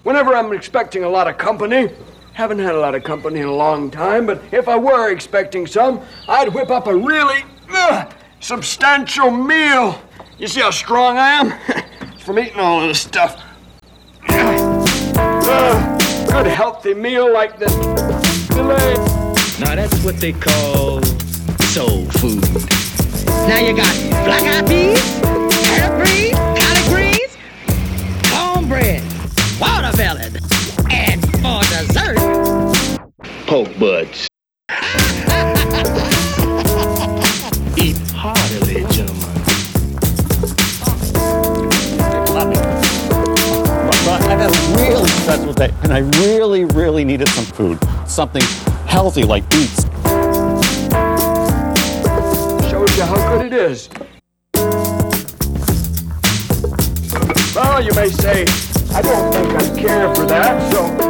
whenever I'm expecting a lot of company, haven't had a lot of company in a long time, but if I were expecting some, I'd whip up a really substantial meal. You see how strong I am? It's from eating all of this stuff. Good healthy meal like this filet. Now that's what they call soul food. Now you got black-eyed peas, turnip greens, collard greens, cornbread, watermelon, and for dessert, Poke buds. Eat heartily, gentlemen. I've had a really stressful day, and I really needed some food. Something healthy like beets. Shows you how good it is. Well, you may say, I don't think I care for that, so